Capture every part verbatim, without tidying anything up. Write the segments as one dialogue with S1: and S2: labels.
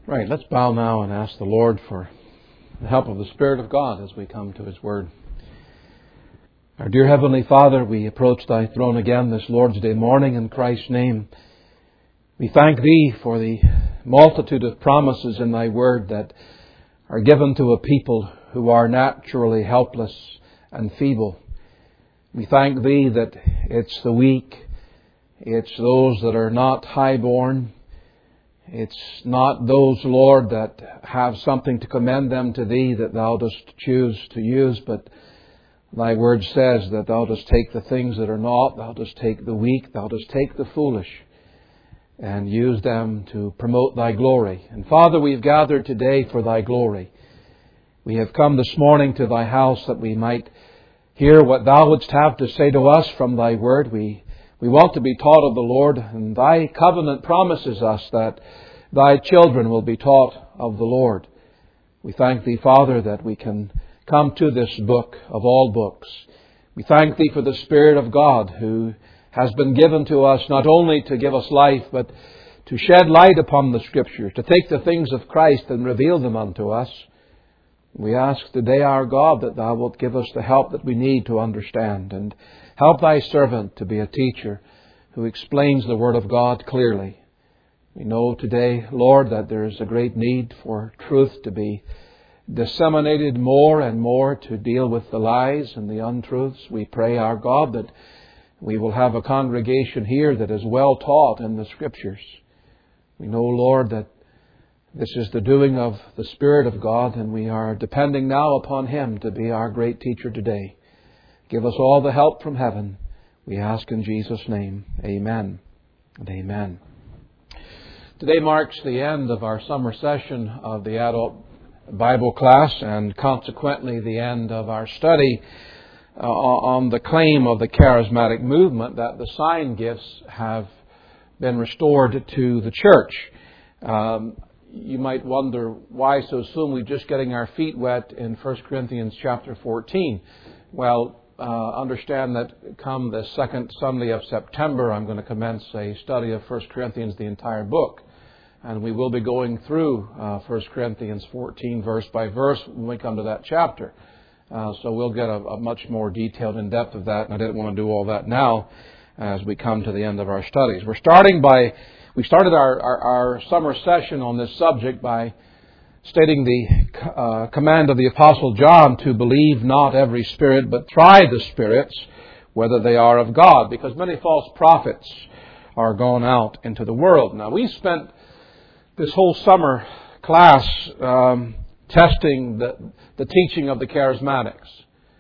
S1: Right, let's bow now and ask the Lord for the help of the Spirit of God as we come to His Word. Our dear Heavenly Father, we approach Thy throne again this Lord's Day morning in Christ's name. We thank Thee for the multitude of promises in Thy Word that are given to a people who are naturally helpless and feeble. We thank Thee that it's the weak, it's those that are not highborn, it's not those, Lord, that have something to commend them to Thee that Thou dost choose to use, but Thy Word says that Thou dost take the things that are not, Thou dost take the weak, Thou dost take the foolish, and use them to promote Thy glory. And Father, we've gathered today for Thy glory. We have come this morning to Thy house that we might hear what Thou wouldst have to say to us from Thy Word. We We want to be taught of the Lord, and Thy covenant promises us that Thy children will be taught of the Lord. We thank Thee, Father, that we can come to this book of all books. We thank Thee for the Spirit of God who has been given to us not only to give us life, but to shed light upon the Scriptures, to take the things of Christ and reveal them unto us. We ask today, our God, that Thou wilt give us the help that we need to understand, and help Thy servant to be a teacher who explains the Word of God clearly. We know today, Lord, that there is a great need for truth to be disseminated more and more to deal with the lies and the untruths. We pray, our God, that we will have a congregation here that is well taught in the Scriptures. We know, Lord, that this is the doing of the Spirit of God, and we are depending now upon Him to be our great teacher today. Give us all the help from heaven. We ask in Jesus' name. Amen and amen. Today marks the end of our summer session of the adult Bible class, and consequently the end of our study uh, on the claim of the charismatic movement that the sign gifts have been restored to the church. Um, You might wonder why so soon. We're just getting our feet wet in First Corinthians chapter fourteen. Well, uh, understand that come the second Sunday of September, I'm going to commence a study of First Corinthians, the entire book. And we will be going through uh, First Corinthians fourteen verse by verse when we come to that chapter. Uh, so we'll get a, a much more detailed in-depth of that, and I didn't want to do all that now as we come to the end of our studies. We're starting by... We started our, our, our summer session on this subject by stating the uh, command of the Apostle John to believe not every spirit, but try the spirits, whether they are of God, because many false prophets are gone out into the world. Now, we spent this whole summer class um, testing the, the teaching of the charismatics,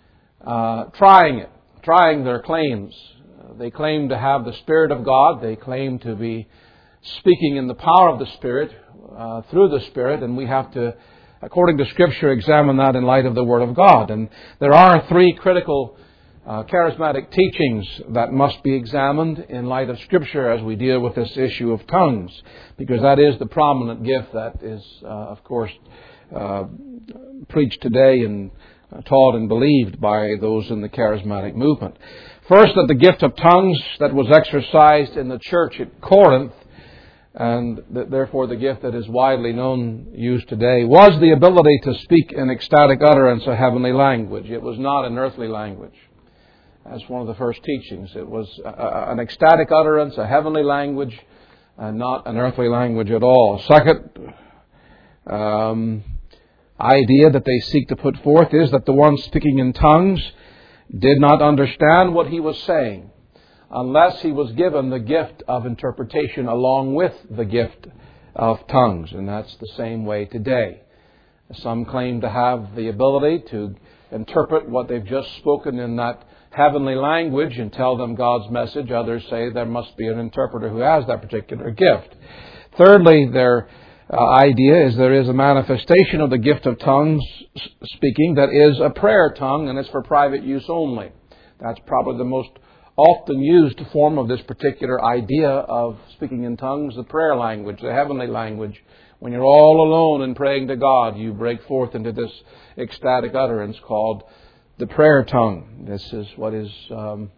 S1: uh, trying it, trying their claims. They claim to have the Spirit of God. They claim to be speaking in the power of the Spirit, uh, through the Spirit, and we have to, according to Scripture, examine that in light of the Word of God. And there are three critical uh, charismatic teachings that must be examined in light of Scripture as we deal with this issue of tongues, because that is the prominent gift that is, uh, of course, uh, preached today and uh, taught and believed by those in the charismatic movement. First, that the gift of tongues that was exercised in the church at Corinth, and that therefore the gift that is widely known, used today, was the ability to speak in ecstatic utterance a heavenly language. It was not an earthly language. That's one of the first teachings. It was a, an ecstatic utterance, a heavenly language, and not an earthly language at all. Second um, idea that they seek to put forth is that the one speaking in tongues did not understand what he was saying, unless he was given the gift of interpretation along with the gift of tongues. And that's the same way today. Some claim to have the ability to interpret what they've just spoken in that heavenly language and tell them God's message. Others say there must be an interpreter who has that particular gift. Thirdly, their uh, idea is there is a manifestation of the gift of tongues speaking that is a prayer tongue, and it's for private use only. That's probably the most often used form of this particular idea of speaking in tongues, the prayer language, the heavenly language. When you're all alone and praying to God, you break forth into this ecstatic utterance called the prayer tongue. This is what is, um,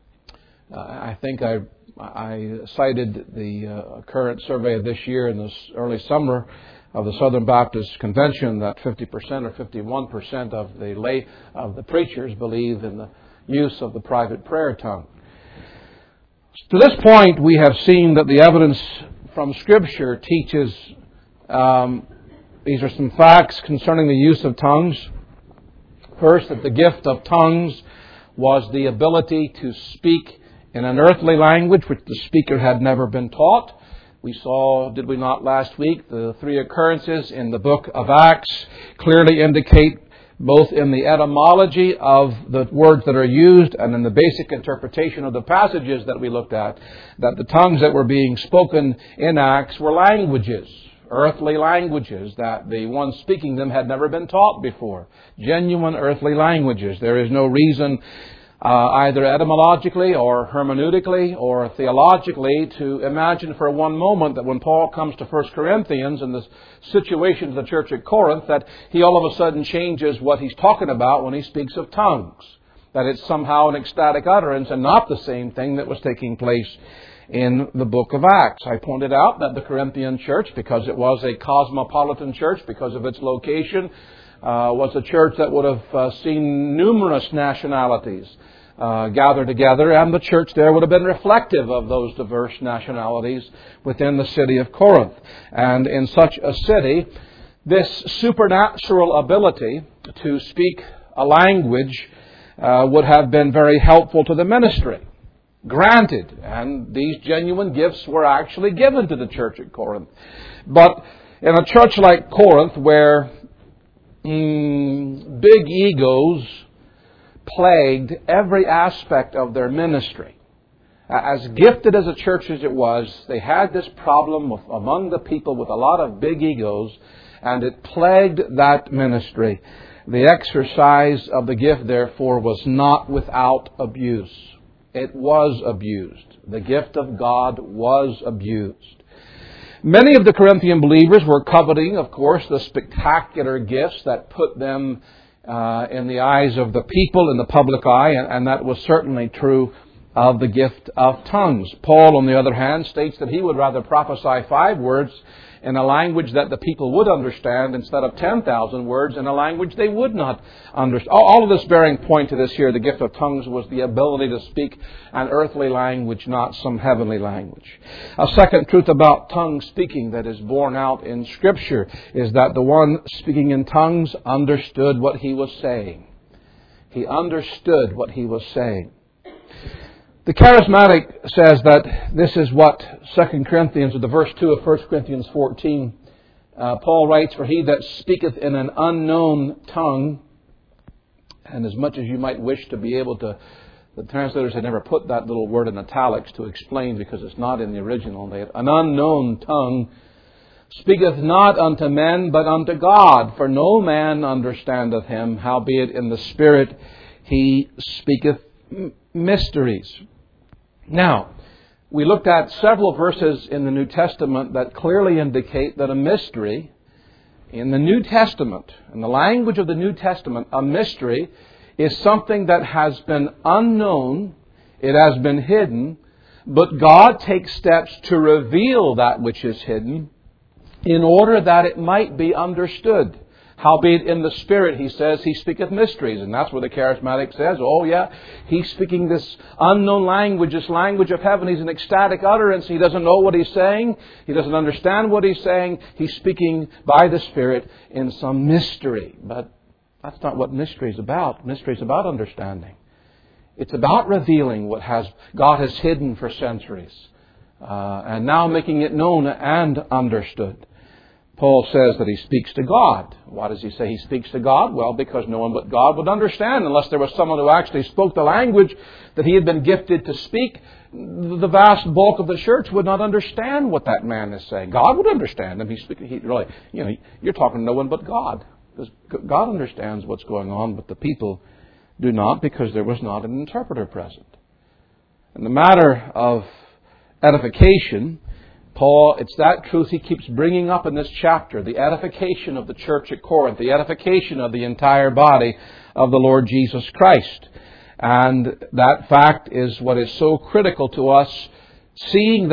S1: I think I I cited the uh, current survey of this year in this early summer of the Southern Baptist Convention that fifty percent or fifty-one percent of the lay of the preachers believe in the use of the private prayer tongue. To this point, we have seen that the evidence from Scripture teaches, um, these are some facts concerning the use of tongues. First, that the gift of tongues was the ability to speak in an earthly language which the speaker had never been taught. We saw, did we not last week, the three occurrences in the book of Acts clearly indicate, both in the etymology of the words that are used and in the basic interpretation of the passages that we looked at, that the tongues that were being spoken in Acts were languages, earthly languages, that the ones speaking them had never been taught before. Genuine earthly languages. There is no reason uh, either etymologically or hermeneutically or theologically to imagine for one moment that when Paul comes to First Corinthians and the situation of the church at Corinth, that he all of a sudden changes what he's talking about when he speaks of tongues. That it's somehow an ecstatic utterance and not the same thing that was taking place in the book of Acts. I pointed out that the Corinthian church, because it was a cosmopolitan church, because of its location, uh, was a church that would have uh, seen numerous nationalities uh, gather together, and the church there would have been reflective of those diverse nationalities within the city of Corinth. And in such a city, this supernatural ability to speak a language uh, would have been very helpful to the ministry. Granted, and these genuine gifts were actually given to the church at Corinth. But in a church like Corinth, where mm, big egos plagued every aspect of their ministry, as gifted as a church as it was, they had this problem with, among the people with a lot of big egos, and it plagued that ministry. The exercise of the gift, therefore, was not without abuse. It was abused. The gift of God was abused. Many of the Corinthian believers were coveting, of course, the spectacular gifts that put them uh, in the eyes of the people, in the public eye, and, and that was certainly true of the gift of tongues. Paul, on the other hand, states that he would rather prophesy five words in a language that the people would understand instead of ten thousand words in a language they would not understand. All of this bearing point to this here, the gift of tongues was the ability to speak an earthly language, not some heavenly language. A second truth about tongue speaking that is borne out in Scripture is that the one speaking in tongues understood what he was saying. He understood what he was saying. The charismatic says that this is what Second Corinthians, or the verse two of First Corinthians fourteen, uh, Paul writes, "For he that speaketh in an unknown tongue," and as much as you might wish to be able to, the translators had never put that little word in italics to explain because it's not in the original. They had, "an unknown tongue speaketh not unto men, but unto God. For no man understandeth him, howbeit in the Spirit he speaketh mysteries." Now, we looked at several verses in the New Testament that clearly indicate that a mystery in the New Testament, in the language of the New Testament, a mystery is something that has been unknown, it has been hidden, but God takes steps to reveal that which is hidden in order that it might be understood. Howbeit in the Spirit, he says, he speaketh mysteries. And that's where the charismatic says, oh yeah, he's speaking this unknown language, this language of heaven. He's an ecstatic utterance. He doesn't know what he's saying. He doesn't understand what he's saying. He's speaking by the Spirit in some mystery. But that's not what mystery is about. Mystery is about understanding. It's about revealing what has God has hidden for centuries. Uh, and now making it known and understood. Paul says that he speaks to God. Why does he say he speaks to God? Well, because no one but God would understand unless there was someone who actually spoke the language that he had been gifted to speak. The vast bulk of the church would not understand what that man is saying. God would understand him. He's speaking. He really, you know, you're talking to no one but God, because God understands what's going on, but the people do not, because there was not an interpreter present. In the matter of edification, Paul, it's that truth he keeps bringing up in this chapter, the edification of the church at Corinth, the edification of the entire body of the Lord Jesus Christ. And that fact is what is so critical to us, seeing that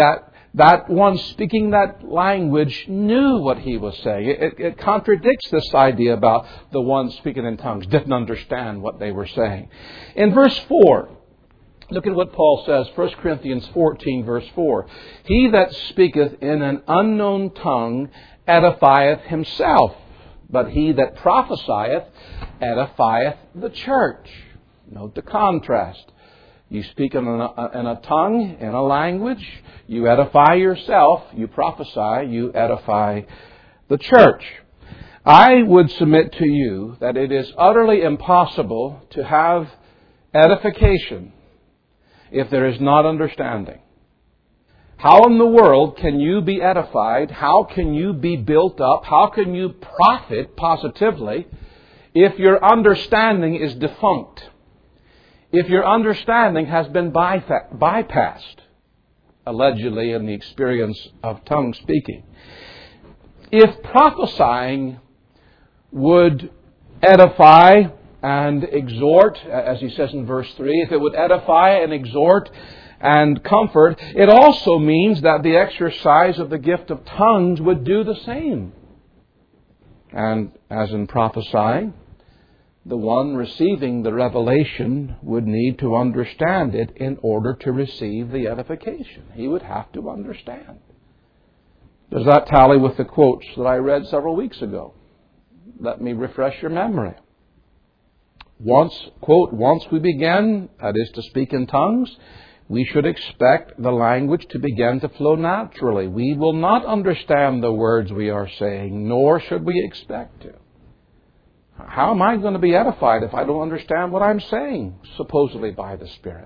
S1: that one speaking that language knew what he was saying. It, it contradicts this idea about the one speaking in tongues didn't understand what they were saying. In verse four, look at what Paul says, First Corinthians fourteen, verse four. He that speaketh in an unknown tongue edifieth himself, but he that prophesieth edifieth the church. Note the contrast. You speak in a, in a tongue, in a language, you edify yourself, you prophesy, you edify the church. I would submit to you that it is utterly impossible to have edification if there is not understanding. How in the world can you be edified? How can you be built up? How can you profit positively if your understanding is defunct? If your understanding has been bypassed, allegedly in the experience of tongue speaking. If prophesying would edify and exhort, as he says in verse three, if it would edify and exhort and comfort, it also means that the exercise of the gift of tongues would do the same. And as in prophesying, the one receiving the revelation would need to understand it in order to receive the edification. He would have to understand. Does that tally with the quotes that I read several weeks ago? Let me refresh your memory. Once, quote, once we begin, that is to speak in tongues, we should expect the language to begin to flow naturally. We will not understand the words we are saying, nor should we expect to. How am I going to be edified if I don't understand what I'm saying, supposedly by the Spirit?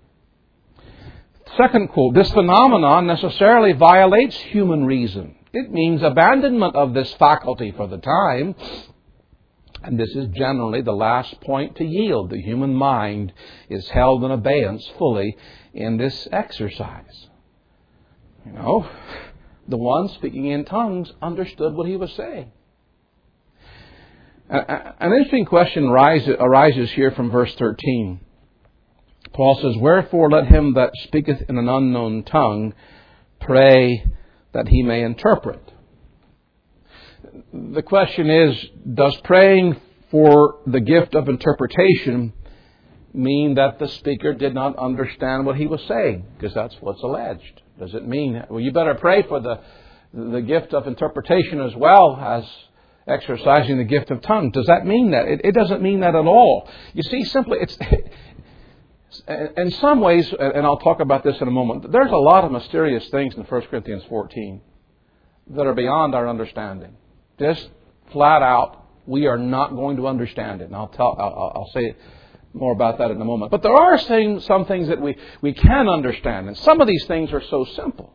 S1: Second quote, this phenomenon necessarily violates human reason. It means abandonment of this faculty for the time. And this is generally the last point to yield. The human mind is held in abeyance fully in this exercise. You know, the one speaking in tongues understood what he was saying. An interesting question arises here from verse thirteen. Paul says, wherefore let him that speaketh in an unknown tongue pray that he may interpret. The question is, does praying for the gift of interpretation mean that the speaker did not understand what he was saying? Because that's what's alleged. Does it mean, well, you better pray for the, the gift of interpretation as well as exercising the gift of tongues? Does that mean that? It, it doesn't mean that at all. You see, simply, it's in some ways, and I'll talk about this in a moment, there's a lot of mysterious things in First Corinthians fourteen that are beyond our understanding. Just flat out, we are not going to understand it. And I'll tell, I'll, I'll say more about that in a moment. But there are things, some things that we, we can understand. And some of these things are so simple.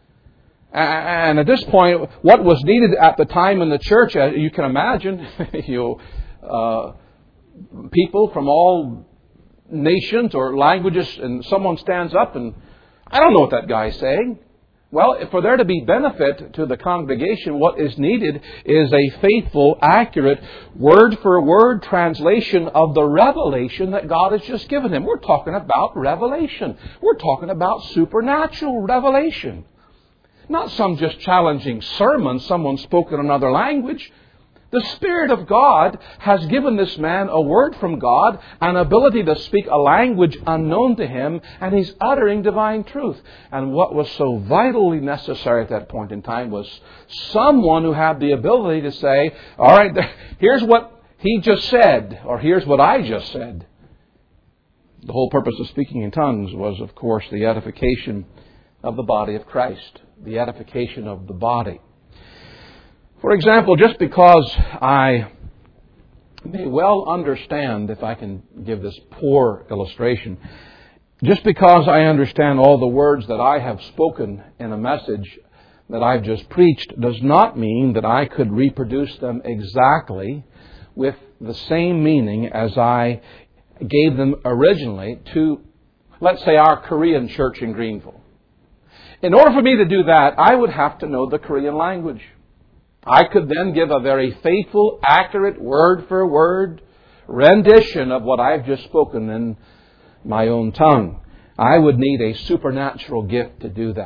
S1: And at this point, what was needed at the time in the church, you can imagine, you uh, people from all nations or languages, and someone stands up and, I don't know what that guy's saying. Well, for there to be benefit to the congregation, what is needed is a faithful, accurate, word-for-word translation of the revelation that God has just given him. We're talking about revelation. We're talking about supernatural revelation. Not some just challenging sermon someone spoke in another language. The Spirit of God has given this man a word from God, an ability to speak a language unknown to him, and he's uttering divine truth. And what was so vitally necessary at that point in time was someone who had the ability to say, all right, here's what he just said, or here's what I just said. The whole purpose of speaking in tongues was, of course, the edification of the body of Christ, the edification of the body. For example, just because I may well understand, if I can give this poor illustration, just because I understand all the words that I have spoken in a message that I've just preached does not mean that I could reproduce them exactly with the same meaning as I gave them originally to, let's say, our Korean church in Greenville. In order for me to do that, I would have to know the Korean language. I could then give a very faithful, accurate, word-for-word rendition of what I've just spoken in my own tongue. I would need a supernatural gift to do that.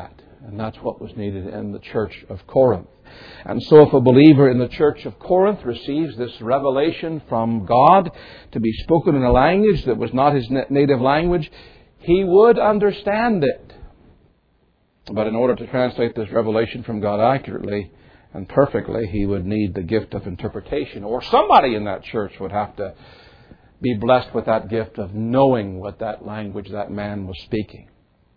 S1: And that's what was needed in the church of Corinth. And so if a believer in the church of Corinth receives this revelation from God to be spoken in a language that was not his native language, he would understand it. But in order to translate this revelation from God accurately and perfectly, he would need the gift of interpretation. Or somebody in that church would have to be blessed with that gift of knowing what that language that man was speaking.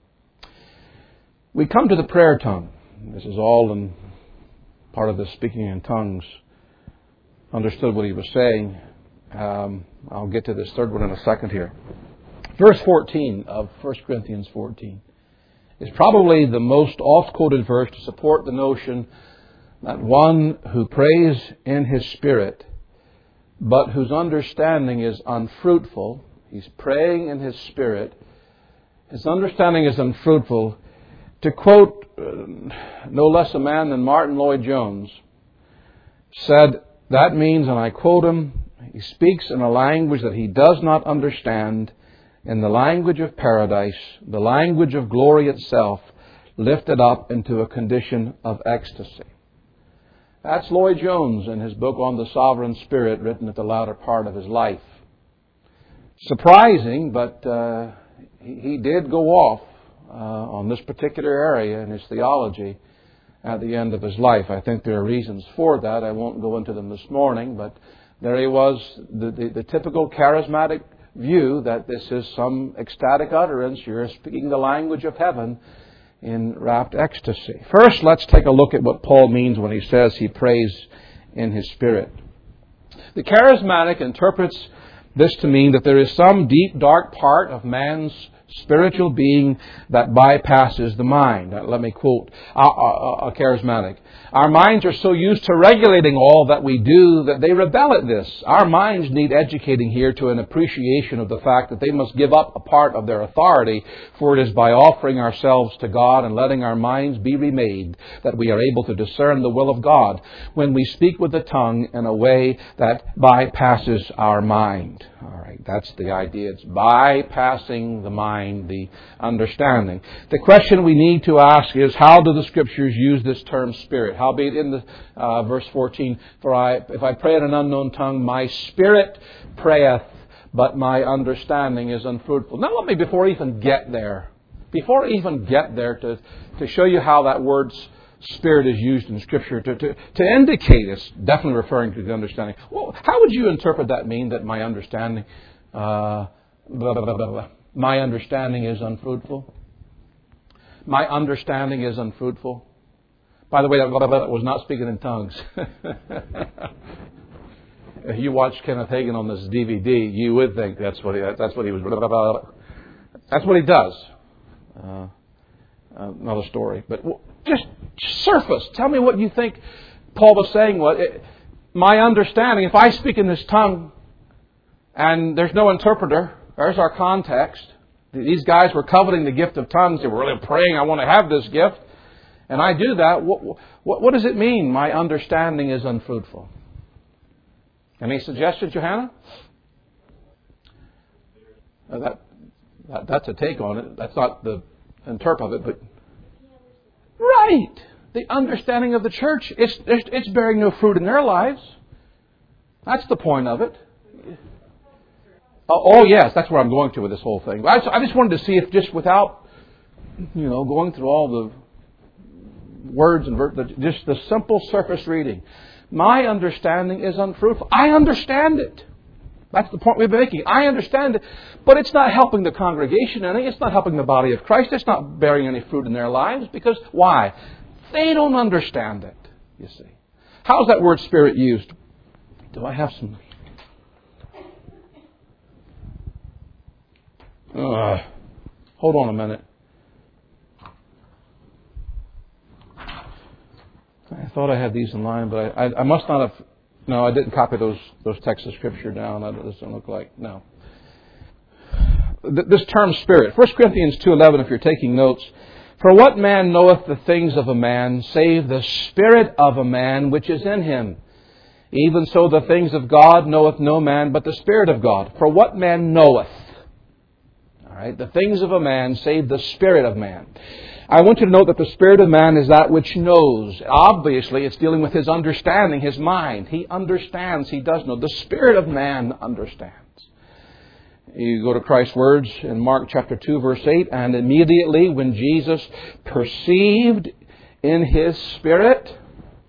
S1: We come to the prayer tongue. This is all in part of the speaking in tongues. Understood what he was saying. Um, I'll get to this third one in a second here. Verse fourteen of First Corinthians fourteen is probably the most oft-quoted verse to support the notion that one who prays in his spirit, but whose understanding is unfruitful, he's praying in his spirit, his understanding is unfruitful. To quote uh, no less a man than Martin Lloyd-Jones, said, that means, and I quote him, he speaks in a language that he does not understand, in the language of paradise, the language of glory itself, lifted up into a condition of ecstasy. That's Lloyd-Jones in his book on the Sovereign Spirit, written at the latter part of his life. Surprising, but uh, he, he did go off Uh, on this particular area in his theology at the end of his life. I think there are reasons for that. I won't go into them this morning, but there he was, the, the, the typical charismatic view that this is some ecstatic utterance. You're speaking the language of heaven in rapt ecstasy. First, let's take a look at what Paul means when he says he prays in his spirit. The charismatic interprets this to mean that there is some deep, dark part of man's spiritual being that bypasses the mind. Now, let me quote a, a, a charismatic. Our minds are so used to regulating all that we do that they rebel at this. Our minds need educating here to an appreciation of the fact that they must give up a part of their authority, for it is by offering ourselves to God and letting our minds be remade that we are able to discern the will of God when we speak with the tongue in a way that bypasses our mind. All right, that's the idea. It's bypassing the mind, the understanding. The question we need to ask is, how do the Scriptures use this term spirit? Howbeit in the uh, verse fourteen, for I, if I pray in an unknown tongue, my spirit prayeth, but my understanding is unfruitful. Now let me, before I even get there, before I even get there, to, to show you how that word spirit is used in Scripture, to, to, to indicate it's definitely referring to the understanding. Well, how would you interpret that mean that my understanding, uh, blah, blah, blah, blah, blah. my understanding is unfruitful? My understanding is unfruitful. By the way, that was not speaking in tongues. If you watch Kenneth Hagin on this D V D, you would think that's what he, that's what he was. That's what he does. Uh, another story, but just surface. Tell me what you think Paul was saying. What it, my understanding? If I speak in this tongue, and there's no interpreter, there's our context. These guys were coveting the gift of tongues. They were really praying, I want to have this gift. And I do that. What, what, what does it mean? My understanding is unfruitful. Any suggestions, Johanna? Uh, that, that that's a take on it. That's not the interp of it, but right. The understanding of the church, it's it's bearing no fruit in their lives. That's the point of it. Oh, oh yes, that's where I'm going to with this whole thing. I, I just wanted to see if, just without, you know, going through all the words and ver- just the simple surface reading. My understanding is unfruitful. I understand it. That's the point we've been making. I understand it, but it's not helping the congregation any. It's not helping the body of Christ. It's not bearing any fruit in their lives. Because why? They don't understand it, you see. How's that word spirit used? Do I have some? Uh, hold on a minute. I thought I had these in line, but I, I, I must not have. No, I didn't copy those those texts of Scripture down. That doesn't look like. No. This term spirit. First Corinthians two eleven, if you're taking notes. For what man knoweth the things of a man, save the spirit of a man which is in him? Even so the things of God knoweth no man, but the Spirit of God. For what man knoweth? All right, the things of a man, save the spirit of man. I want you to note that the spirit of man is that which knows. Obviously, it's dealing with his understanding, his mind. He understands, he does know. The spirit of man understands. You go to Christ's words in Mark chapter two, verse eight, and immediately when Jesus perceived in his spirit,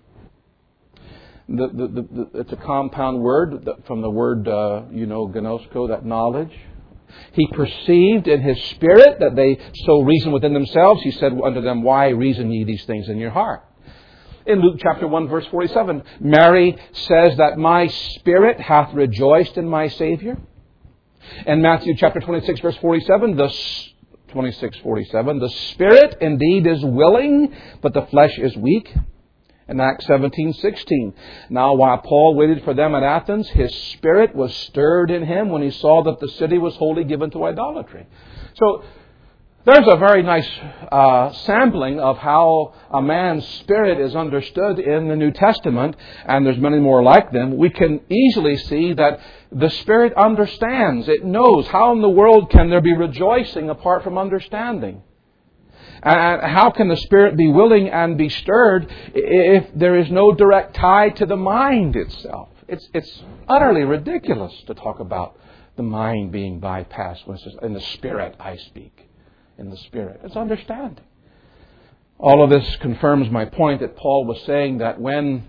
S1: the, the, the, the, it's a compound word from the word, uh, you know, gnosko, that knowledge. He perceived in his spirit that they so reason within themselves. He said unto them, why reason ye these things in your heart? In Luke chapter one, verse forty-seven, Mary says that my spirit hath rejoiced in my Savior. In Matthew chapter twenty-six, verse forty-seven, the twenty-six forty-seven, the spirit indeed is willing, but the flesh is weak. In Acts seventeen sixteen, now while Paul waited for them at Athens, his spirit was stirred in him when he saw that the city was wholly given to idolatry. So there's a very nice uh, sampling of how a man's spirit is understood in the New Testament, and there's many more like them. We can easily see that the spirit understands. It knows. How in the world can there be rejoicing apart from understanding? And how can the spirit be willing and be stirred if there is no direct tie to the mind itself? It's, it's utterly ridiculous to talk about the mind being bypassed when it says, in the spirit I speak. In the spirit. It's understanding. All of this confirms my point that Paul was saying that when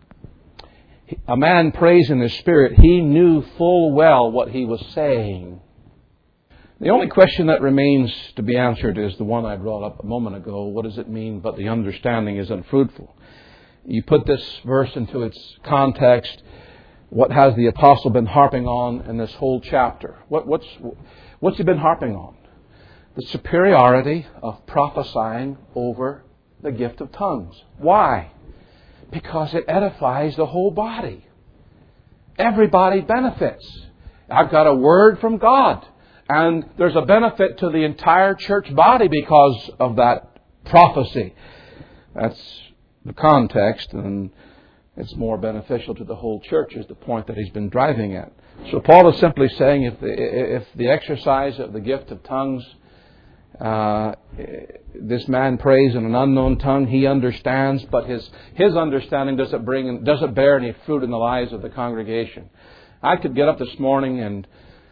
S1: a man prays in the spirit, he knew full well what he was saying. The only question that remains to be answered is the one I brought up a moment ago. What does it mean, but the understanding is unfruitful? You put this verse into its context. What has the apostle been harping on in this whole chapter? What, what's, what's he been harping on? The superiority of prophesying over the gift of tongues. Why? Because it edifies the whole body. Everybody benefits. I've got a word from God. And there's a benefit to the entire church body because of that prophecy. That's the context, and it's more beneficial to the whole church is the point that he's been driving at. So Paul is simply saying if the, if the exercise of the gift of tongues, uh, this man prays in an unknown tongue, he understands, but his his understanding doesn't bring doesn't bear any fruit in the lives of the congregation. I could get up this morning and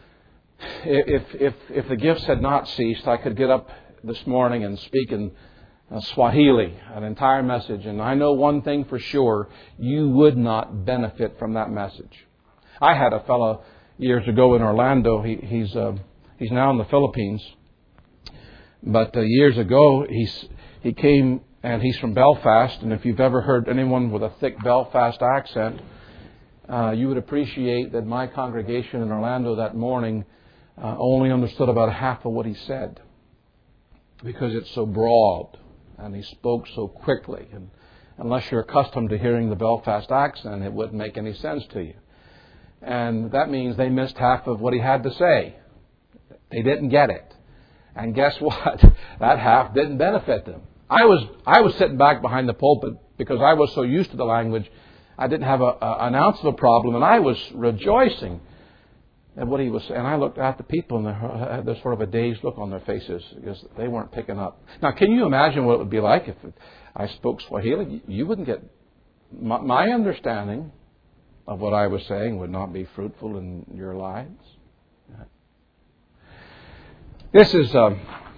S1: If, if if the gifts had not ceased, I could get up this morning and speak in uh, Swahili, an entire message. And I know one thing for sure, you would not benefit from that message. I had a fellow years ago in Orlando. He, he's uh, he's now in the Philippines. But uh, years ago, he's, he came, and he's from Belfast. And if you've ever heard anyone with a thick Belfast accent, uh, you would appreciate that my congregation in Orlando that morning Uh, only understood about half of what he said because it's so broad and he spoke so quickly. And unless you're accustomed to hearing the Belfast accent, it wouldn't make any sense to you. And that means they missed half of what he had to say. They didn't get it. And guess what? That half didn't benefit them. I was I was sitting back behind the pulpit because I was so used to the language. I didn't have a, a, an ounce of a problem, and I was rejoicing. And what he was, and I looked at the people, and there was sort of a dazed look on their faces because they weren't picking up. Now, can you imagine what it would be like if I spoke Swahili? You wouldn't get my, my understanding of what I was saying would not be fruitful in your lives. This is um,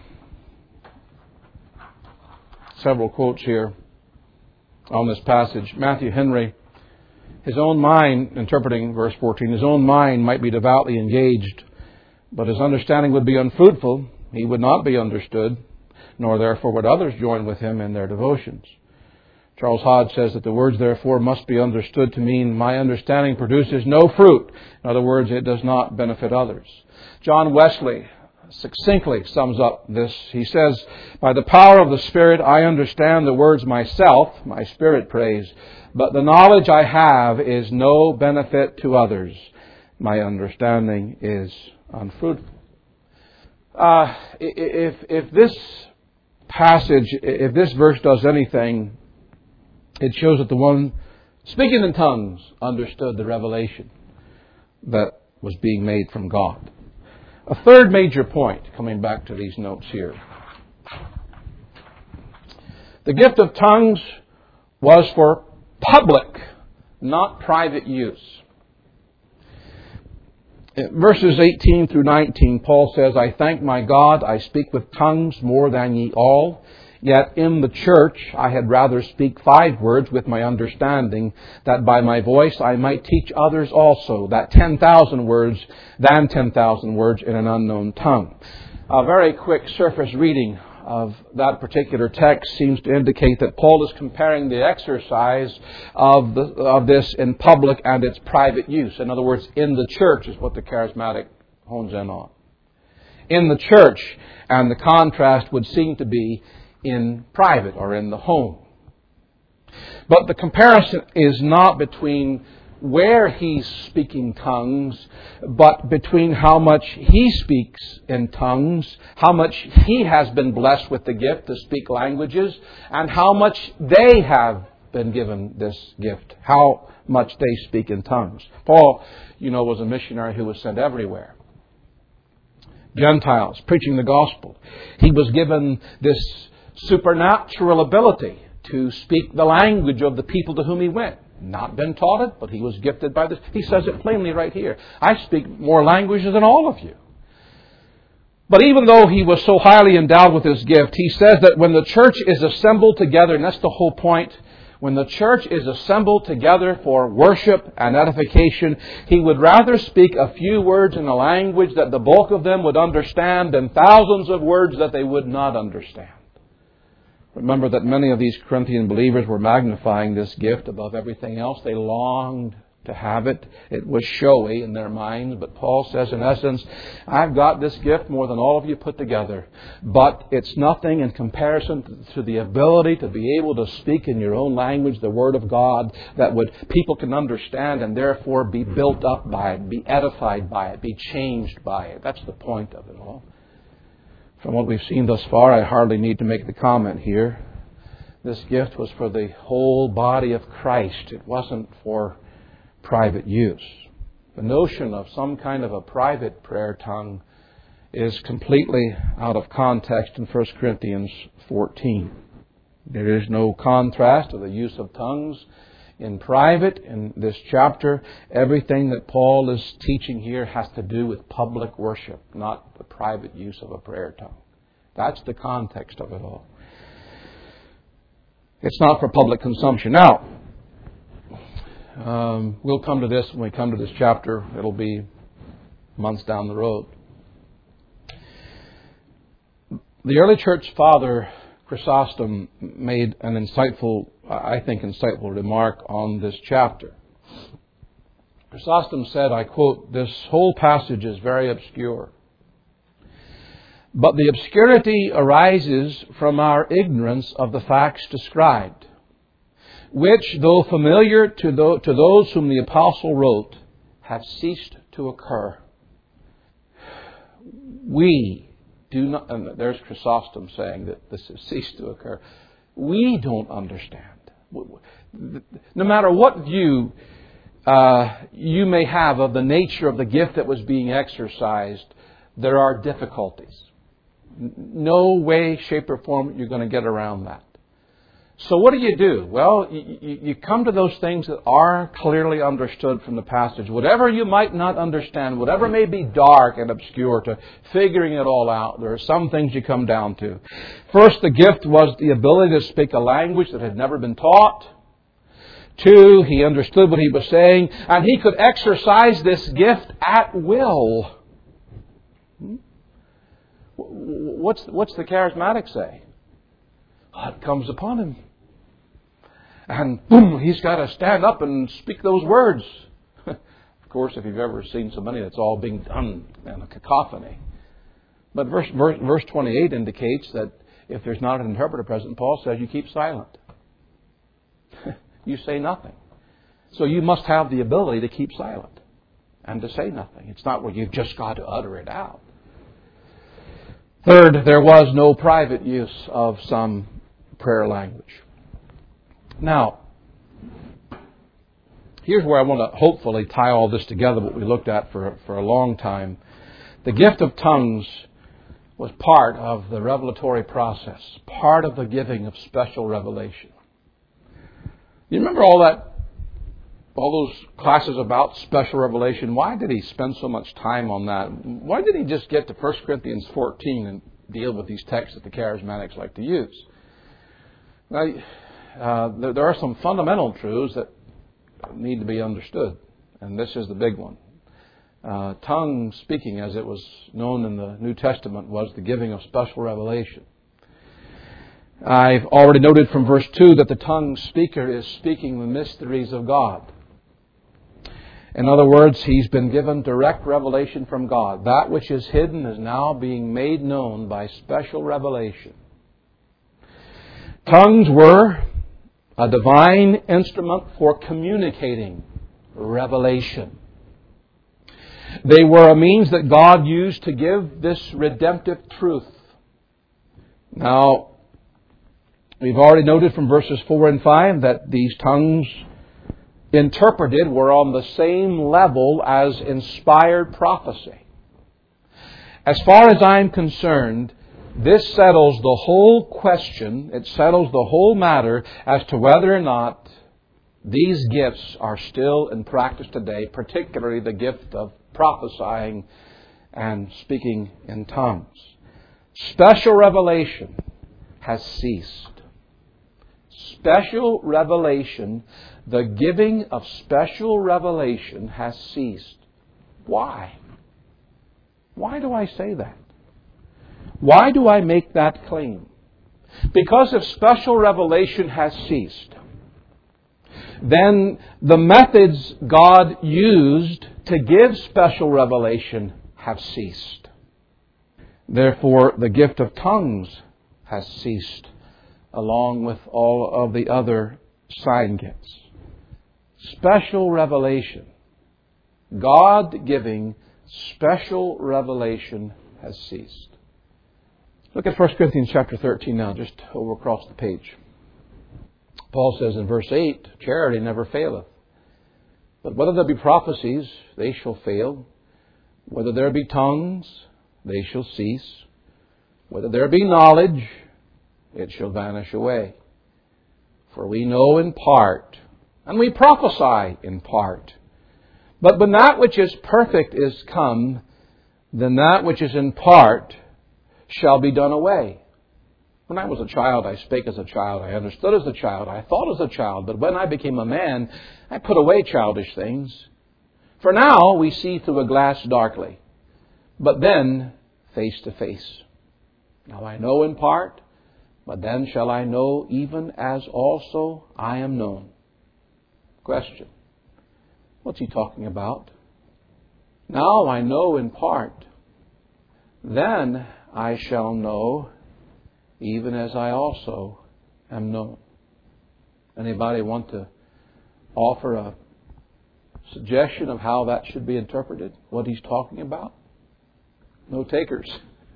S1: several quotes here on this passage. Matthew Henry. His own mind, interpreting verse fourteen, his own mind might be devoutly engaged, but his understanding would be unfruitful. He would not be understood, nor therefore would others join with him in their devotions. Charles Hodge says that the words therefore must be understood to mean my understanding produces no fruit. In other words, it does not benefit others. John Wesley succinctly sums up this. He says, by the power of the Spirit I understand the words myself, my spirit prays, but the knowledge I have is no benefit to others. My understanding is unfruitful. Uh, if, if this passage, if this verse does anything, it shows that the one speaking in tongues understood the revelation that was being made from God. A third major point, coming back to these notes here. The gift of tongues was for public, not private use. In verses eighteen through nineteen, Paul says, I thank my God, I speak with tongues more than ye all. Yet in the church I had rather speak five words with my understanding, that by my voice I might teach others also, that ten thousand words than ten thousand words in an unknown tongue. A very quick surface reading of that particular text seems to indicate that Paul is comparing the exercise of, the, of this in public and its private use. In other words, in the church is what the charismatic hones in on. In the church, and the contrast would seem to be in private or in the home. But the comparison is not between where he's speaking tongues, but between how much he speaks in tongues, how much he has been blessed with the gift to speak languages, and how much they have been given this gift, how much they speak in tongues. Paul, you know, was a missionary who was sent everywhere. Gentiles, preaching the gospel. He was given this supernatural ability to speak the language of the people to whom he went. Not been taught it, but he was gifted by this. He says it plainly right here. I speak more languages than all of you. But even though he was so highly endowed with this gift, he says that when the church is assembled together, and that's the whole point, when the church is assembled together for worship and edification, he would rather speak a few words in a language that the bulk of them would understand than thousands of words that they would not understand. Remember that many of these Corinthian believers were magnifying this gift above everything else. They longed to have it. It was showy in their minds. But Paul says, in essence, I've got this gift more than all of you put together. But it's nothing in comparison to the ability to be able to speak in your own language the Word of God that would people can understand and therefore be built up by it, be edified by it, be changed by it. That's the point of it all. From what we've seen thus far, I hardly need to make the comment here. This gift was for the whole body of Christ. It wasn't for private use. The notion of some kind of a private prayer tongue is completely out of context in First Corinthians fourteen. There is no contrast to the use of tongues in private in this chapter. Everything that Paul is teaching here has to do with public worship, not the private use of a prayer tongue. That's the context of it all. It's not for public consumption. Now, um, we'll come to this when we come to this chapter. It'll be months down the road. The early church father, Chrysostom, made an insightful, I think, insightful remark on this chapter. Chrysostom said, I quote, "This whole passage is very obscure. But the obscurity arises from our ignorance of the facts described, which, though familiar to those whom the apostle wrote, have ceased to occur. We do not," and there's Chrysostom saying that this has ceased to occur. We don't understand. No matter what view uh, you may have of the nature of the gift that was being exercised, there are difficulties. No way, shape, or form you're going to get around that. So what do you do? Well, you, you come to those things that are clearly understood from the passage. Whatever you might not understand, whatever may be dark and obscure to figuring it all out, there are some things you come down to. First, the gift was the ability to speak a language that had never been taught. Two, he understood what he was saying, and he could exercise this gift at will. What's, what's the charismatic say? God comes upon him. And boom, he's got to stand up and speak those words. Of course, if you've ever seen so many, it's all being done in a cacophony. But verse, verse, verse twenty-eight indicates that if there's not an interpreter present, Paul says you keep silent. You say nothing. So you must have the ability to keep silent and to say nothing. It's not where you've just got to utter it out. Third, there was no private use of some prayer language. Now, here's where I want to hopefully tie all this together, what we looked at for, for a long time. The gift of tongues was part of the revelatory process, part of the giving of special revelation. You remember all that, all those classes about special revelation? Why did he spend so much time on that? Why did he just get to First Corinthians fourteen and deal with these texts that the charismatics like to use? Now, uh, there, there are some fundamental truths that need to be understood, and this is the big one. Uh, tongue speaking, as it was known in the New Testament, was the giving of special revelation. I've already noted from verse two that the tongue speaker is speaking the mysteries of God. In other words, he's been given direct revelation from God. That which is hidden is now being made known by special revelation. Tongues were a divine instrument for communicating revelation. They were a means that God used to give this redemptive truth. Now, we've already noted from verses four and five that these tongues interpreted were on the same level as inspired prophecy. As far as I'm concerned, this settles the whole question, it settles the whole matter as to whether or not these gifts are still in practice today, particularly the gift of prophesying and speaking in tongues. Special revelation has ceased. Special revelation, the giving of special revelation has ceased. Why? Why do I say that? Why do I make that claim? Because if special revelation has ceased, then the methods God used to give special revelation have ceased. Therefore, the gift of tongues has ceased, along with all of the other sign gifts. Special revelation, God-giving special revelation has ceased. Look at First Corinthians chapter thirteen now, just over across the page. Paul says in verse eight, charity never faileth. But whether there be prophecies, they shall fail. Whether there be tongues, they shall cease. Whether there be knowledge, it shall vanish away. For we know in part, and we prophesy in part. But when that which is perfect is come, then that which is in part shall be done away. When I was a child, I spake as a child, I understood as a child, I thought as a child, but when I became a man, I put away childish things. For now we see through a glass darkly, but then face to face. Now I know in part, but then shall I know even as also I am known. Question. What's he talking about? Now I know in part, then I shall know even as I also am known. Anybody want to offer a suggestion of how that should be interpreted? What he's talking about? No takers.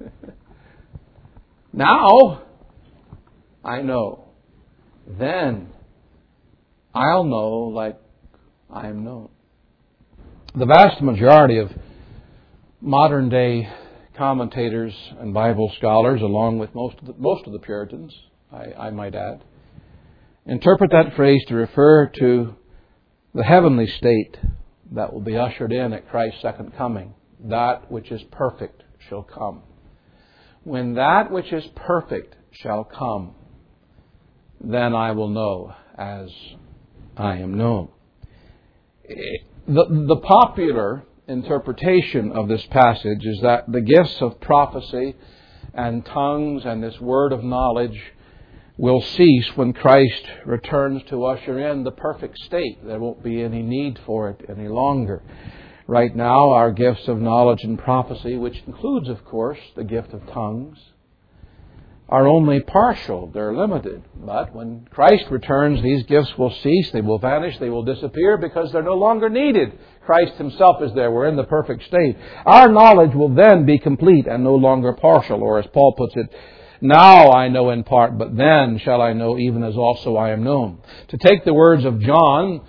S1: Now I know. Then I'll know like I am known. The vast majority of modern day commentators and Bible scholars, along with most of the, most of the Puritans, I, I might add, interpret that phrase to refer to the heavenly state that will be ushered in at Christ's second coming. That which is perfect shall come. When that which is perfect shall come, then I will know as I am known. The, the popular interpretation of this passage is that the gifts of prophecy and tongues and this word of knowledge will cease when Christ returns to usher in the perfect state. There won't be any need for it any longer. Right now, our gifts of knowledge and prophecy, which includes, of course, the gift of tongues, are only partial. They're limited. But when Christ returns, these gifts will cease. They will vanish. They will disappear because they're no longer needed. Christ Himself is there. We're in the perfect state. Our knowledge will then be complete and no longer partial. Or as Paul puts it, now I know in part, but then shall I know even as also I am known. To take the words of John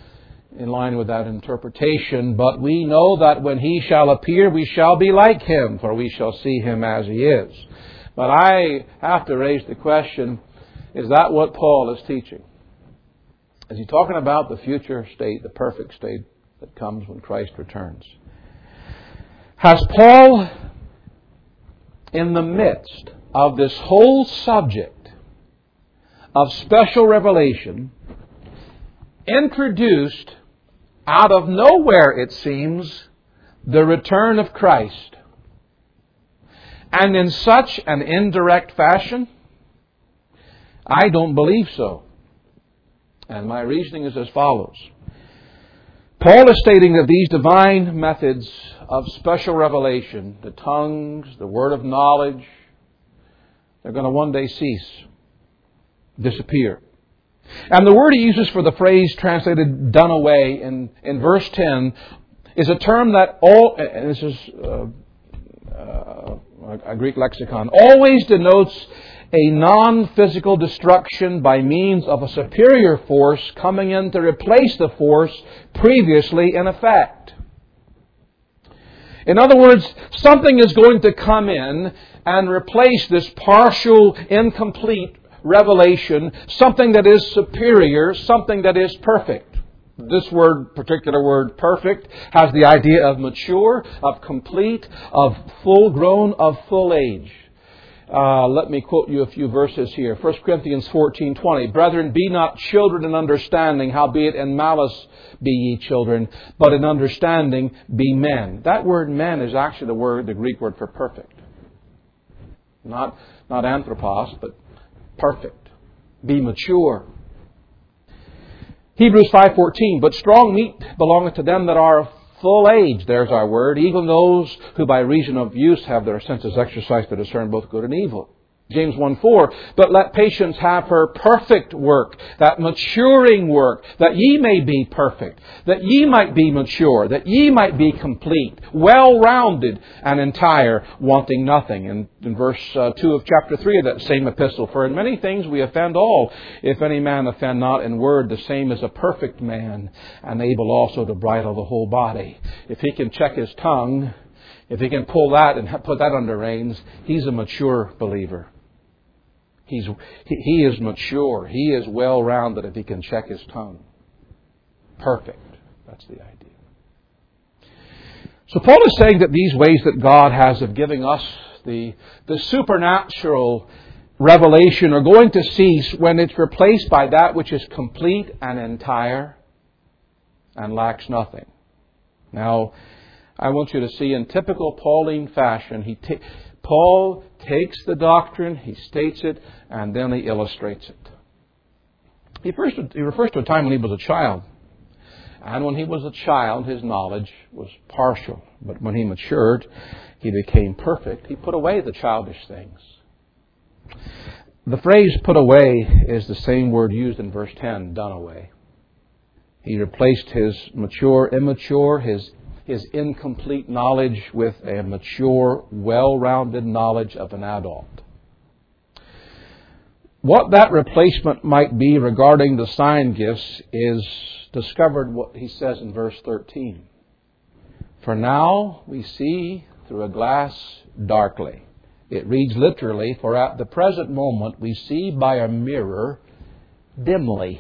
S1: in line with that interpretation. But we know that when He shall appear, we shall be like Him, for we shall see Him as He is. But I have to raise the question, is that what Paul is teaching? Is he talking about the future state, the perfect state that comes when Christ returns? Has Paul, in the midst of this whole subject of special revelation, introduced out of nowhere, it seems, the return of Christ? And in such an indirect fashion? I don't believe so. And my reasoning is as follows. Paul is stating that these divine methods of special revelation, the tongues, the word of knowledge, they're going to one day cease, disappear. And the word he uses for the phrase translated done away in, in verse ten is a term that all, and this is uh, uh, a Greek lexicon, always denotes a non-physical destruction by means of a superior force coming in to replace the force previously in effect. In other words, something is going to come in and replace this partial, incomplete revelation, something that is superior, something that is perfect. This word, particular word, perfect, has the idea of mature, of complete, of full-grown, of full age. Uh, let me quote you a few verses here. First Corinthians fourteen twenty. Brethren, be not children in understanding, howbeit in malice be ye children, but in understanding be men. That word men is actually the word, the Greek word for perfect. Not, not anthropos, but perfect. Be mature. Hebrews five fourteen. But strong meat belongeth to them that are of full age, there's our word, even those who by reason of use have their senses exercised to discern both good and evil. James one four, but let patience have her perfect work, that maturing work, that ye may be perfect, that ye might be mature, that ye might be complete, well-rounded and entire, wanting nothing. And in verse uh, two of chapter three of that same epistle, for in many things we offend all. If any man offend not in word, the same is a perfect man, and able also to bridle the whole body. If he can check his tongue, if he can pull that and put that under reins, he's a mature believer. He's, he, he is mature. He is well-rounded if he can check his tongue. Perfect. That's the idea. So Paul is saying that these ways that God has of giving us the, the supernatural revelation are going to cease when it's replaced by that which is complete and entire and lacks nothing. Now, I want you to see in typical Pauline fashion, he ta- Paul takes the doctrine, he states it, and then he illustrates it. He refers, to, he refers to a time when he was a child. And when he was a child, his knowledge was partial. But when he matured, he became perfect. He put away the childish things. The phrase put away is the same word used in verse ten, done away. He replaced his mature, immature, his his incomplete knowledge with a mature, well-rounded knowledge of an adult. What that replacement might be regarding the sign gifts is discovered what he says in verse thirteen. For now we see through a glass darkly. It reads literally, for at the present moment we see by a mirror dimly.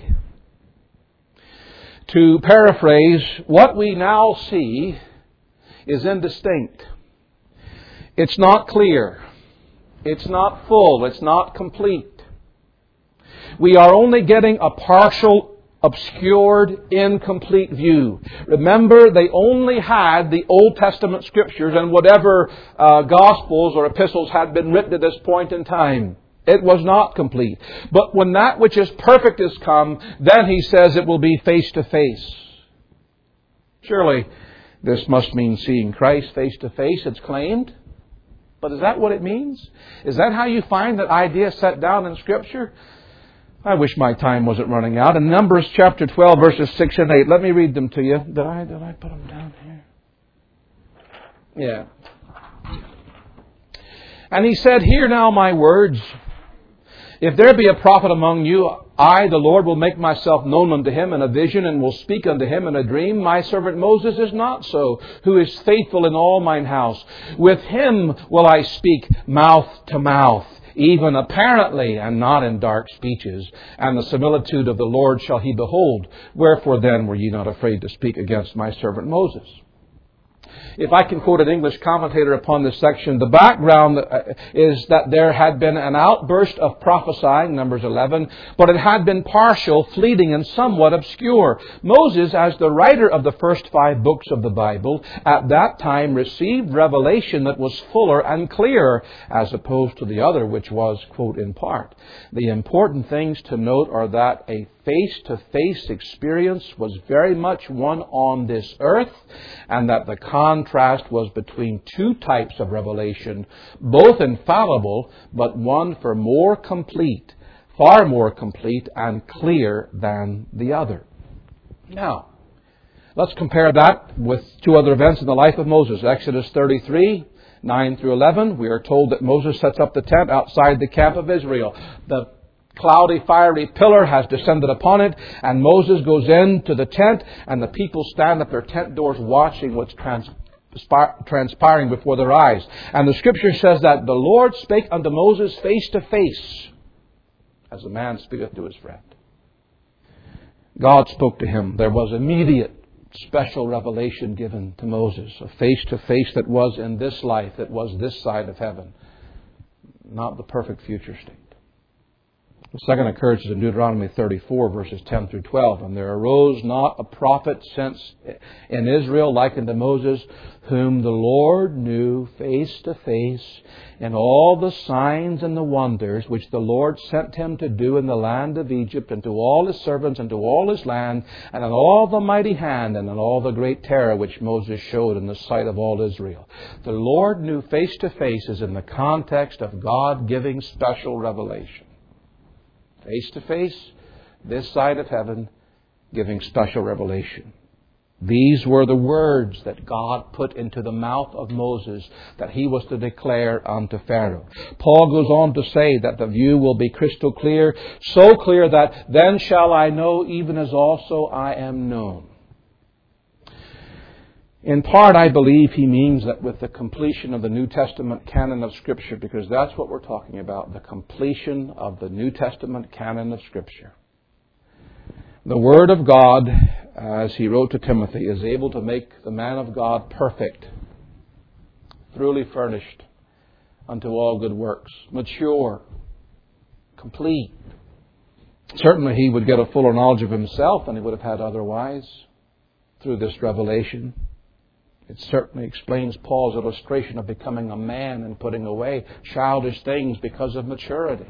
S1: To paraphrase, what we now see is indistinct. It's not clear. It's not full. It's not complete. We are only getting a partial, obscured, incomplete view. Remember, they only had the Old Testament Scriptures and whatever uh, Gospels or epistles had been written at this point in time. It was not complete. But when that which is perfect has come, then he says it will be face to face. Surely this must mean seeing Christ face to face, it's claimed. But is that what it means? Is that how you find that idea set down in Scripture? I wish my time wasn't running out. In Numbers chapter twelve, verses six and eight. Let me read them to you. Did I, did I put them down here? Yeah. And he said, hear now my words. If there be a prophet among you, I, the Lord, will make myself known unto him in a vision, and will speak unto him in a dream. My servant Moses is not so, who is faithful in all mine house. With him will I speak mouth to mouth, even apparently, and not in dark speeches. And the similitude of the Lord shall he behold. Wherefore then were ye not afraid to speak against my servant Moses? If I can quote an English commentator upon this section, the background is that there had been an outburst of prophesying, Numbers eleven, but it had been partial, fleeting, and somewhat obscure. Moses, as the writer of the first five books of the Bible, at that time received revelation that was fuller and clearer, as opposed to the other, which was, quote, in part. The important things to note are that a face-to-face experience was very much one on this earth, and that the contrast was between two types of revelation, both infallible, but one for more complete, far more complete and clear than the other. Now, let's compare that with two other events in the life of Moses. Exodus thirty-three, nine through eleven, we are told that Moses sets up the tent outside the camp of Israel. The cloudy, fiery pillar has descended upon it, and Moses goes into the tent, and the people stand at their tent doors watching what's transpir- transpiring before their eyes. And the Scripture says that the Lord spake unto Moses face to face, as a man speaketh to his friend. God spoke to him. There was immediate special revelation given to Moses, a face to face that was in this life, that was this side of heaven, not the perfect future state. The second occurrence is in Deuteronomy thirty-four, verses ten through twelve. And there arose not a prophet since in Israel like unto Moses, whom the Lord knew face to face, in all the signs and the wonders which the Lord sent him to do in the land of Egypt, and to all his servants, and to all his land, and in all the mighty hand, and in all the great terror which Moses showed in the sight of all Israel. The Lord knew face to face is in the context of God giving special revelation. Face to face, this side of heaven, giving special revelation. These were the words that God put into the mouth of Moses that he was to declare unto Pharaoh. Paul goes on to say that the view will be crystal clear, so clear that then shall I know even as also I am known. In part, I believe he means that with the completion of the New Testament canon of Scripture, because that's what we're talking about, the completion of the New Testament canon of Scripture. The Word of God, as he wrote to Timothy, is able to make the man of God perfect, thoroughly furnished unto all good works, mature, complete. Certainly he would get a fuller knowledge of himself than he would have had otherwise through this revelation. It certainly explains Paul's illustration of becoming a man and putting away childish things because of maturity.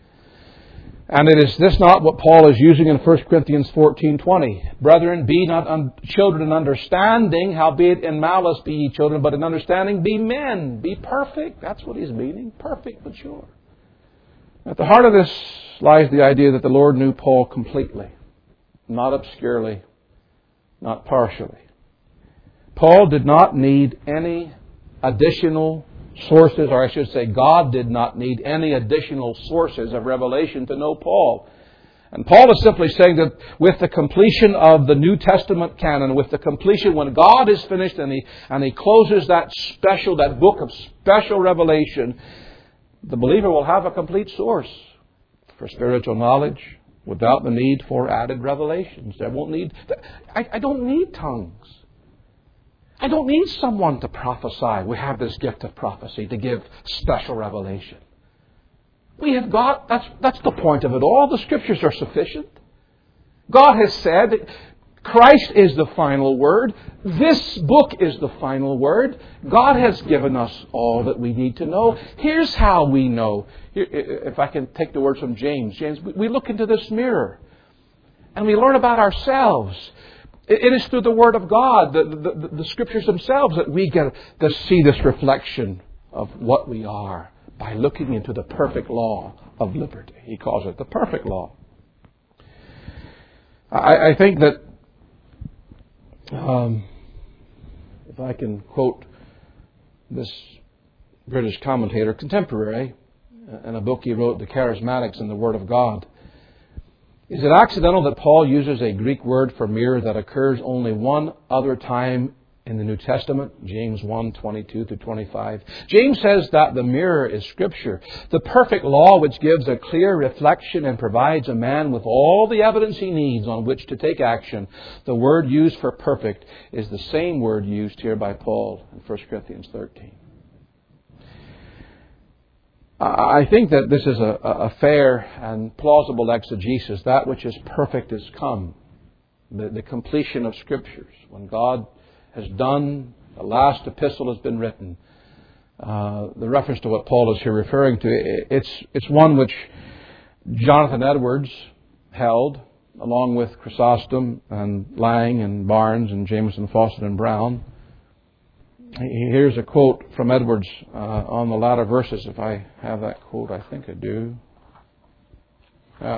S1: And it is this not what Paul is using in First Corinthians fourteen twenty. Brethren, be not un- children in understanding, howbeit in malice be ye children, but in understanding be men, be perfect. That's what he's meaning, perfect, mature. At the heart of this lies the idea that the Lord knew Paul completely, not obscurely, not partially. Paul did not need any additional sources, or I should say God did not need any additional sources of revelation to know Paul. And Paul is simply saying that with the completion of the New Testament canon, with the completion when God is finished and he, and he closes that special, that book of special revelation, the believer will have a complete source for spiritual knowledge without the need for added revelations. There won't need, I, I don't need tongues. I don't need someone to prophesy. We have this gift of prophecy to give special revelation. We have got, that's, that's the point of it all. The Scriptures are sufficient. God has said, Christ is the final word. This book is the final word. God has given us all that we need to know. Here's how we know. Here, if I can take the words from James. James, we look into this mirror and we learn about ourselves. It is through the Word of God, the, the, the Scriptures themselves, that we get to see this reflection of what we are by looking into the perfect law of liberty. He calls it the perfect law. I, I think that, um, if I can quote this British commentator, contemporary, in a book he wrote, The Charismatics and the Word of God, Is it accidental that Paul uses a Greek word for mirror that occurs only one other time in the New Testament? James one, twenty-two through twenty-five. James says that the mirror is Scripture, the perfect law which gives a clear reflection and provides a man with all the evidence he needs on which to take action. The word used for perfect is the same word used here by Paul in First Corinthians thirteen. I think that this is a, a fair and plausible exegesis. That which is perfect is come. The, the completion of Scriptures. When God has done, the last epistle has been written. Uh, the reference to what Paul is here referring to, it's, it's one which Jonathan Edwards held, along with Chrysostom and Lang and Barnes and Jameson, Fawcett and Brown. Here's a quote from Edwards uh, on the latter verses. If I have that quote, I think I do. Yeah.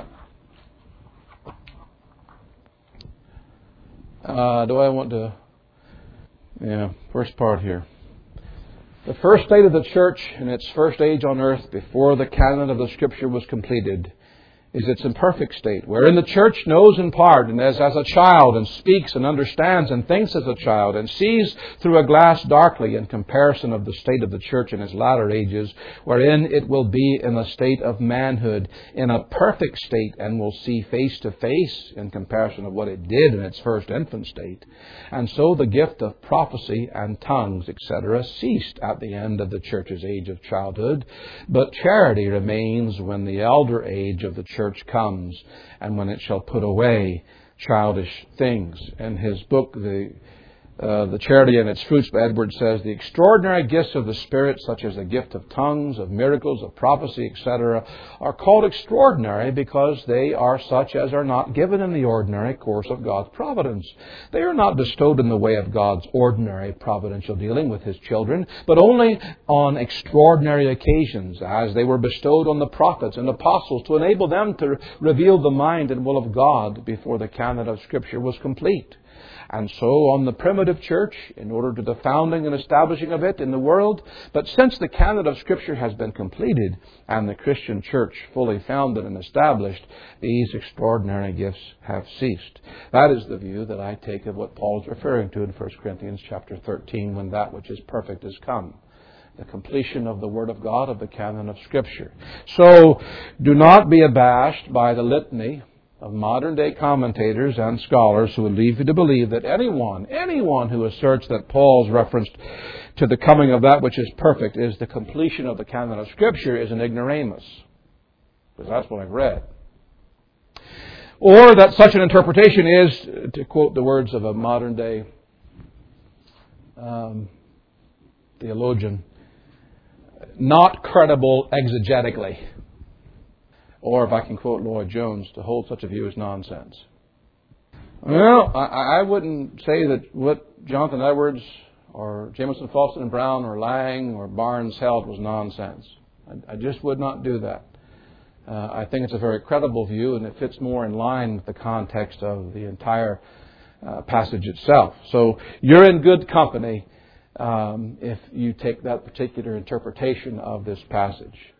S1: Uh, do I want to... Yeah, first part here. The first state of the church in its first age on earth, before the canon of the Scripture was completed, is its imperfect state, wherein the church knows in part and is as a child, and speaks and understands and thinks as a child, and sees through a glass darkly, in comparison of the state of the church in its latter ages, wherein it will be in a state of manhood, in a perfect state, and will see face to face in comparison of what it did in its first infant state. And so the gift of prophecy and tongues, et cetera, ceased at the end of the church's age of childhood, but charity remains when the elder age of the church comes, and when it shall put away childish things. In his book, the uh, the Charity and Its Fruits, Edwards says, the extraordinary gifts of the Spirit, such as the gift of tongues, of miracles, of prophecy, et cetera, are called extraordinary because they are such as are not given in the ordinary course of God's providence. They are not bestowed in the way of God's ordinary providential dealing with His children, but only on extraordinary occasions, as they were bestowed on the prophets and apostles to enable them to reveal the mind and will of God before the canon of Scripture was complete. And so on the primitive church, in order to the founding and establishing of it in the world. But since the canon of Scripture has been completed and the Christian church fully founded and established, these extraordinary gifts have ceased. That is the view that I take of what Paul is referring to in First Corinthians chapter thirteen, when that which is perfect is come. The completion of the Word of God, of the canon of Scripture. So do not be abashed by the litany of modern-day commentators and scholars who would lead you to believe that anyone, anyone who asserts that Paul's reference to the coming of that which is perfect is the completion of the canon of Scripture is an ignoramus. Because that's what I've read. Or that such an interpretation is, to quote the words of a modern-day um, theologian, not credible exegetically. Or, if I can quote Lloyd Jones, to hold such a view is nonsense. Well, I, I wouldn't say that what Jonathan Edwards or Jameson, Fawcett and Brown or Lang or Barnes held was nonsense. I, I just would not do that. Uh, I think it's a very credible view, and it fits more in line with the context of the entire uh, passage itself. So you're in good company um, if you take that particular interpretation of this passage.